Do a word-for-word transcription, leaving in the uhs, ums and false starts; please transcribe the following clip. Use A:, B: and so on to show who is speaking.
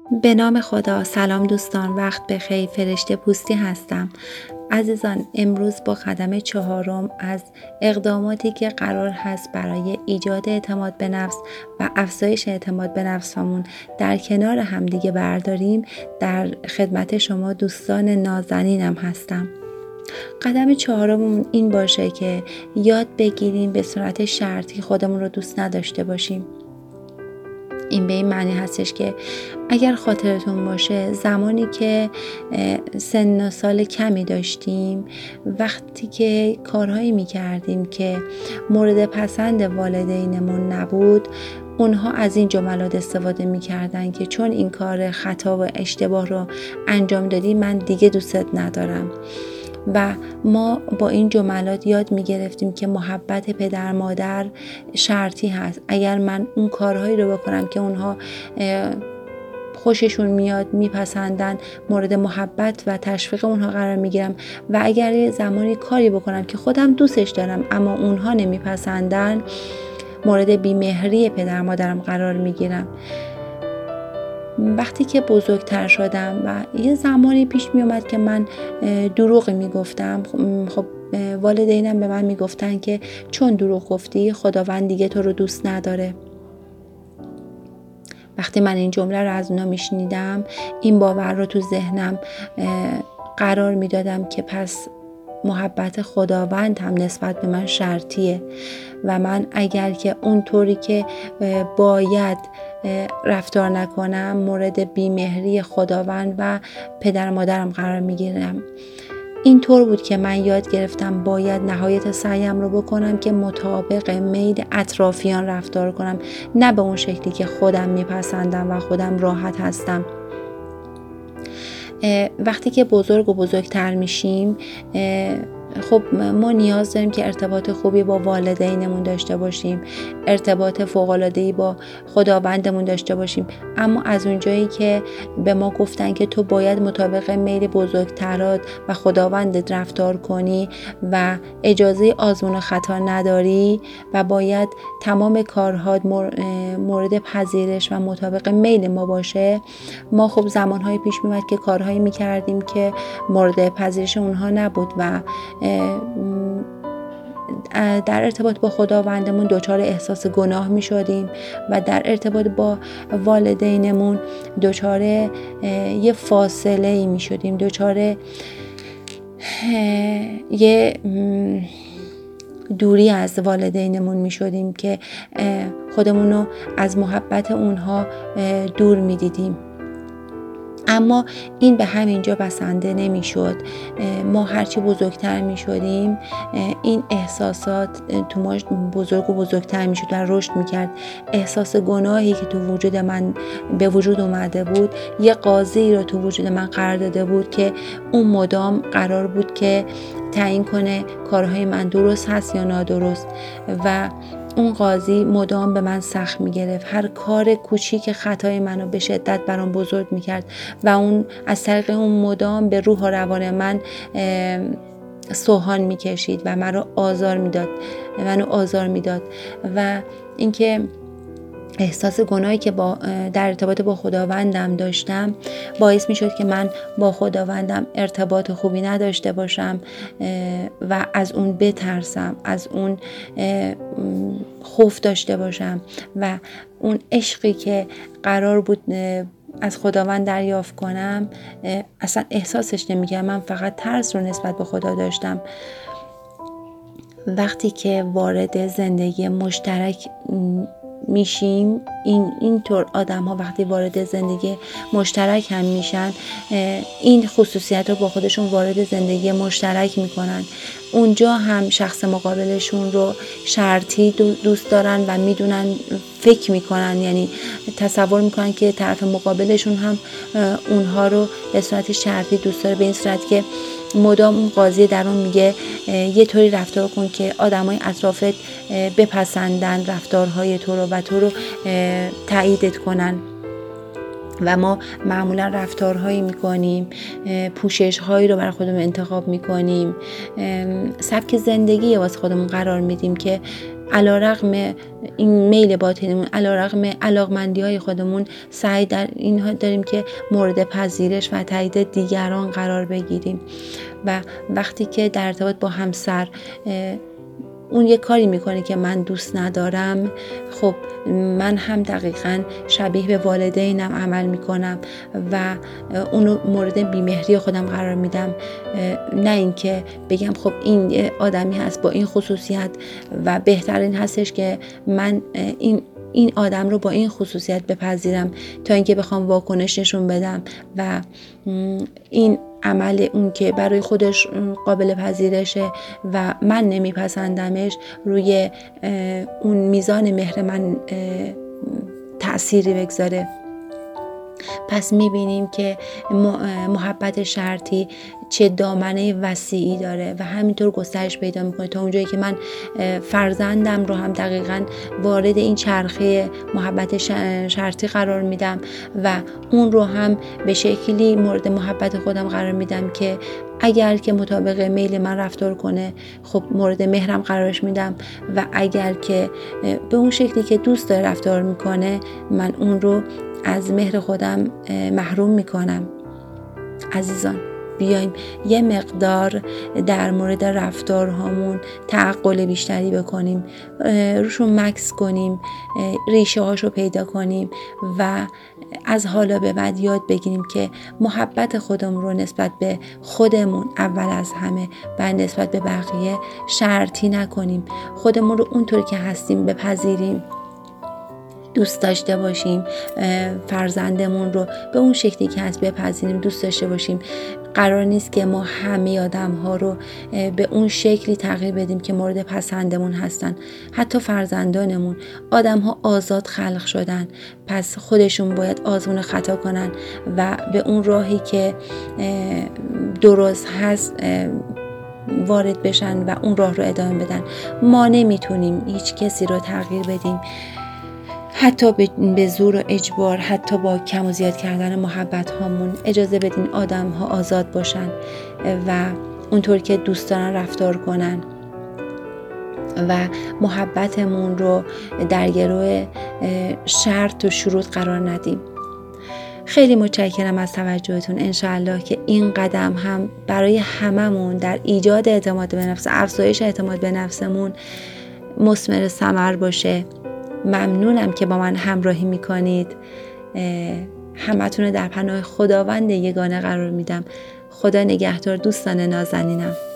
A: به نام خدا. سلام دوستان، وقت بخیر. فرشته پوستی هستم. عزیزان، امروز با قدم چهارم از اقداماتی که قرار هست برای ایجاد اعتماد به نفس و افزایش اعتماد به نفسمون در کنار همدیگه برداریم، در خدمت شما دوستان نازنینم هستم. قدم چهارممون این باشه که یاد بگیریم به صورت شرطی خودمون رو دوست نداشته باشیم. این به این معنی هستش که اگر خاطرتون باشه زمانی که سن و سال کمی داشتیم، وقتی که کارهایی میکردیم که مورد پسند والدینمون نبود، اونها از این جملات استفاده میکردن که چون این کار خطا و اشتباه رو انجام دادی من دیگه دوستت ندارم. و ما با این جملات یاد می گرفتیم که محبت پدر مادر شرطی هست. اگر من اون کارهایی رو بکنم که اونها خوششون میاد، میپسندن، مورد محبت و تشویق اونها قرار میگیرم، و اگر زمانی کاری بکنم که خودم دوستش دارم اما اونها نمیپسندن، مورد بیمهری پدر مادرم قرار میگیرم. وقتی که بزرگتر شدم و یه زمانی پیش می اومد که من دروغ می گفتم، خب والدینم به من می گفتن که چون دروغ گفتی خداوند دیگه تو رو دوست نداره. وقتی من این جمله رو از اونا می شنیدم، این باور رو تو ذهنم قرار می دادم که پس محبت خداوند هم نسبت به من شرطیه و من اگر که اونطوری که باید رفتار نکنم، مورد بیمهری خداوند و پدر مادرم قرار میگیرم. این طور بود که من یاد گرفتم باید نهایت سعیم رو بکنم که مطابق میل اطرافیان رفتار کنم، نه به اون شکلی که خودم میپسندم و خودم راحت هستم. وقتی که بزرگ و بزرگتر میشیم، خب ما نیاز داریم که ارتباط خوبی با والدینمون داشته باشیم، ارتباط فوق‌العاده‌ای با خداوندمون داشته باشیم، اما از اونجایی که به ما گفتن که تو باید مطابق میل بزرگترات و خداوندت رفتار کنی و اجازه آزمون و خطا نداری و باید تمام کارها مورد پذیرش و مطابق میل ما باشه، ما خب زمانهای پیش میومد که کارهایی میکردیم که مورد پذیرش اونها نبود و در ارتباط با خداوندمون دچار احساس گناه می شدیم و در ارتباط با والدینمون دچار یه فاصله ای می شدیم، دچار یه دوری از والدینمون می شدیم که خودمون رو از محبت اونها دور می دیدیم. اما این به همینجا بسنده نمی شد. ما هرچی بزرگتر می شدیم این احساسات تو ما بزرگ و بزرگتر می شد و رشد می کرد. احساس گناهی که تو وجود من به وجود اومده بود یه قاضی رو تو وجود من قرار داده بود که اون مدام قرار بود که تعیین کنه کارهای من درست هست یا نادرست، و اون قاضی مدام به من سخت میگرفت. هر کار کوچیک خطای منو به شدت برام بزرگ میکرد و اون از طریق اون مدام به روح و روان من سوهان میکشید و منو آزار میداد منو آزار میداد و اینکه احساس گناهی که با در ارتباط با خداوندم داشتم باعث می شد که من با خداوندم ارتباط خوبی نداشته باشم و از اون بترسم، از اون خوف داشته باشم و اون عشقی که قرار بود از خداوند دریافت کنم اصلا احساسش نمی‌کردم. من فقط ترس رو نسبت به خدا داشتم. وقتی که وارد زندگی مشترک میشیم، این اینطور آدم ها وقتی وارد زندگی مشترک هم میشن، این خصوصیت رو با خودشون وارد زندگی مشترک میکنن. اونجا هم شخص مقابلشون رو شرطی دوست دارن و میدونن، فکر میکنن، یعنی تصور میکنن که طرف مقابلشون هم اونها رو به صورت شرطی دوست داره، به این صورت که مدام اون قاضی در اون میگه یه طوری رفتار کن که آدمای اطرافت بپسندن رفتارهای تو رو و تو رو تاییدت کنن. و ما معمولا رفتارهایی میکنیم، پوششهایی رو برای خودمون انتخاب میکنیم، سبک زندگی واسه خودمون قرار میدیم که علیرغم این میل باطنمون، علیرغم علاقمندی های خودمون، سعی در این داریم که مورد پذیرش و تایید دیگران قرار بگیریم. و وقتی که در ارتباط با همسر اون یه کاری میکنه که من دوست ندارم، خب من هم دقیقاً شبیه به والدینم عمل میکنم و اونو مورد بیمهری خودم قرار میدم. نه اینکه بگم خب این آدمی هست با این خصوصیت و بهترین هستش که من این این آدم رو با این خصوصیت بپذیرم تا اینکه بخوام واکنش نشون بدم و این عمل اون که برای خودش قابل پذیرشه و من نمیپسندمش روی اون میزان مهر من تأثیری بگذاره. پس میبینیم که محبت شرطی چه دامنه وسیعی داره و همینطور گسترش پیدا میکنه تا اونجایی که من فرزندم رو هم دقیقاً وارد این چرخه محبت شرطی قرار میدم و اون رو هم به شکلی مورد محبت خودم قرار میدم که اگر که مطابق میل من رفتار کنه خب مورد مهرم قرارش میدم و اگر که به اون شکلی که دوست داره رفتار میکنه من اون رو از مهر خودم محروم میکنم. عزیزان، بیایم یه مقدار در مورد رفتارهامون تعقل بیشتری بکنیم، روشون مکس کنیم، ریشه هاشو پیدا کنیم و از حالا به بعد یاد بگیریم که محبت خودمون رو نسبت به خودمون اول از همه و نسبت به بقیه شرطی نکنیم. خودمون رو اونطور که هستیم بپذیریم، دوست داشته باشیم، فرزندمون رو به اون شکلی که هست بپذیریم، دوست داشته باشیم. قرار نیست که ما همه آدم ها رو به اون شکلی تغییر بدیم که مورد پسندمون هستن. حتی فرزندانمون، آدم ها آزاد خلق شدن، پس خودشون باید آزمون خطا کنن و به اون راهی که درست هست وارد بشن و اون راه رو ادامه بدن. ما نمیتونیم هیچ کسی رو تغییر بدیم، حتی به زور و اجبار، حتی با کم و زیاد کردن محبت هامون. اجازه بدین آدم ها آزاد باشن و اونطور که دوست دارن رفتار کنن و محبتمون رو در گروه شرط و شروط قرار ندیم. خیلی متشکرم از توجهتون. انشاءالله که این قدم هم برای هممون در ایجاد اعتماد به نفس، افزایش اعتماد به نفسمون مثمر ثمر باشه. ممنونم که با من همراهی میکنید. همتون رو در پناه خداوند یگانه قرار میدم. خدا نگهدار دوستان نازنینم.